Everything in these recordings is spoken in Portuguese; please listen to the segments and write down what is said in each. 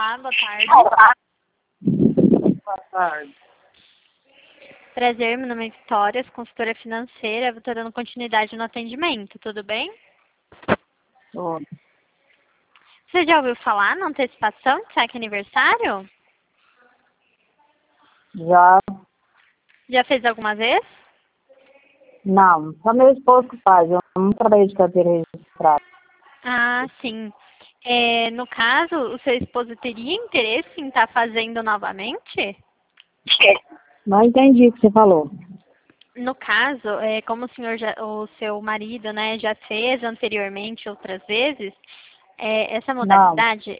Olá, boa tarde. Boa tarde. Prazer, meu nome é Vitória, consultora financeira. Eu estou dando continuidade no atendimento, tudo bem? Ô, Você já ouviu falar na antecipação de saque aniversário? Já Já fez alguma vez? não, só meu esposo que faz, eu não trabalhei de carteira registrada. Ah, sim. No caso, o seu esposo teria interesse em estar fazendo novamente? Não entendi o que você falou. No caso, como o seu marido, né, já fez anteriormente outras vezes, essa Não. modalidade,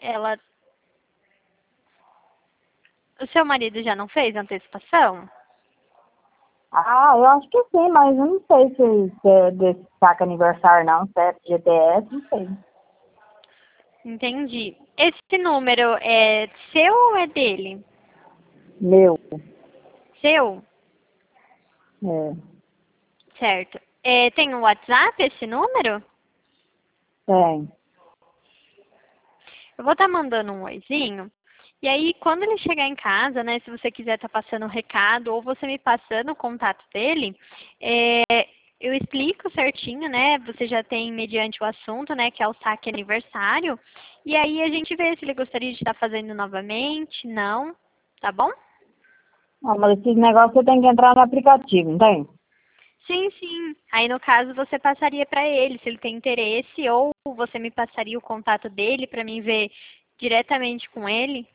o seu marido já não fez antecipação? Ah, eu acho que sim, mas eu não sei se é desse saque aniversário não, se é GTS, não sei. Entendi. Esse número é seu ou é dele? Meu, Seu? é, Certo. Tem um WhatsApp esse número? tem. Eu vou estar mandando um oizinho. E aí, quando ele chegar em casa, né, se você quiser estar passando um recado ou você me passando o contato dele, é, eu explico certinho, né? Você já tem mediante o assunto, né, que é o saque aniversário. E aí a gente vê se ele gostaria de estar fazendo novamente, não, tá bom? Ah, mas esses negócios você tem que entrar no aplicativo, não tem? Sim, sim. Aí, no caso, você passaria para ele, se ele tem interesse, ou você me passaria o contato dele para mim ver diretamente com ele.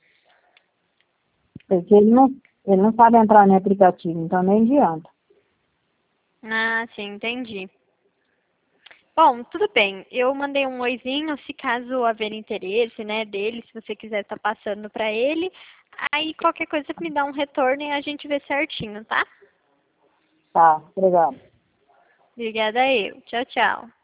Porque ele não sabe entrar no aplicativo, então nem adianta. Ah, sim, entendi. Bom, tudo bem. Eu mandei um oizinho, se caso haver interesse, né, dele, se você quiser estar passando para ele. Aí, qualquer coisa, me dá um retorno e a gente vê certinho, tá? Tá, obrigado. Obrigada eu. Tchau, tchau.